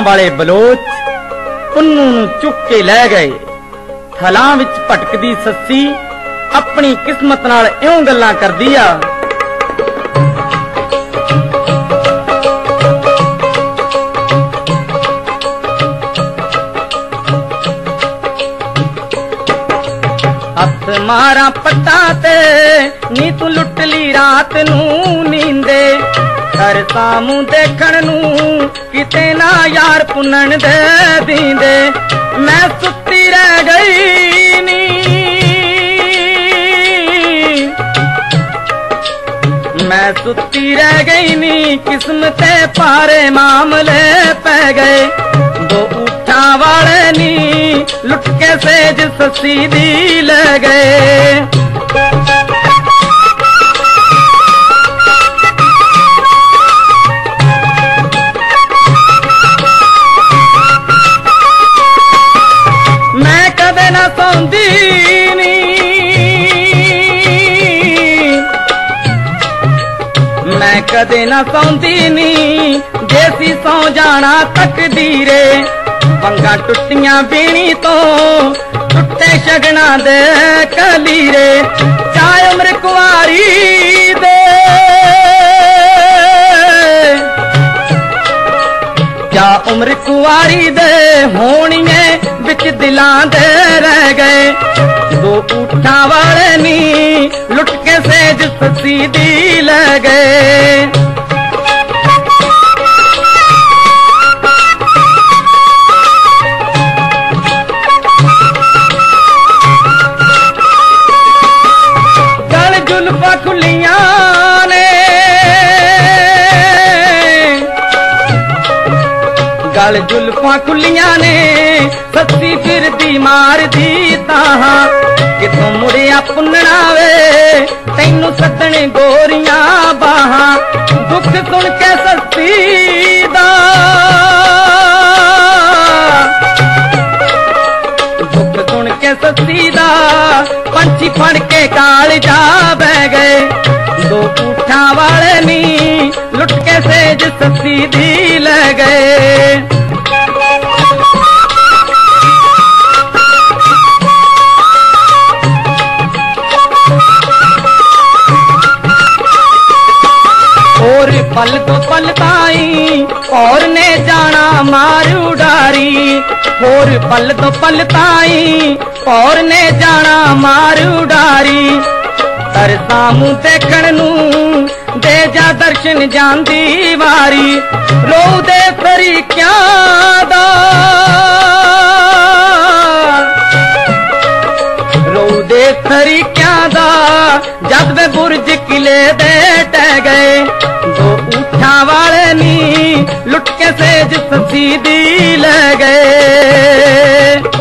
वाले बलोच पुन्नू नूं चुक के लै गए। थलां विच भटकदी सस्सी अपनी किस्मत नाल इउं गल्लां करदी आ। हथ मारा पट्टा ते नी तू लुट ली रात नूं नींदे, कर सामू देखण नूं किते ना यार पुनन दे दींदे। मैं सुती रह गई नी, मैं सुती रह गई नी, किस्मते पारे मामले पै गए। दो उठा वाले नी लुट के सेज ससी दी ले गए। मैं कदे ना सौंदी नी, मैं कदे ना सौंदी नी, जैसी सौ जाना तकदीरे। वंगा टुटियां बीनी तो टुटे शगना दे कलीरे। चाहे उम्र कुआरी दे, क्या उम्र कुआरी दे होनिए बिच दिलां दे रह गए। दो ऊठा वाले नी लुट के सेज ससी दी ले गए। खुलियां ने गल जुल्फां खुलियां ने, सच्ची फिर दी मार दी ताहां। कितों मुड़िया पुन्नना वे तैनू सदन गोरियां बाहां। दुख सुन के सस्ती दा, दुख सुन के सस्ती दा, पंछी फड़ के काल जा बह गए। दो ऊठा वाले नी लुट के सेज ससी दी ले गए। और पल तो पल ताई और ने जाना मार उडारी। और पल तो पल ताई और ने जाना मार उडारी। तर सामू देखण नूं दे जा दर्शन जांदी वारी। रो दे फरीक्यां दा, रो दे फरीक्यां दा, जद वे बुरज किले दे टह गए। दो ऊठा वाले नी लुट के सेज ससी दी ले गए।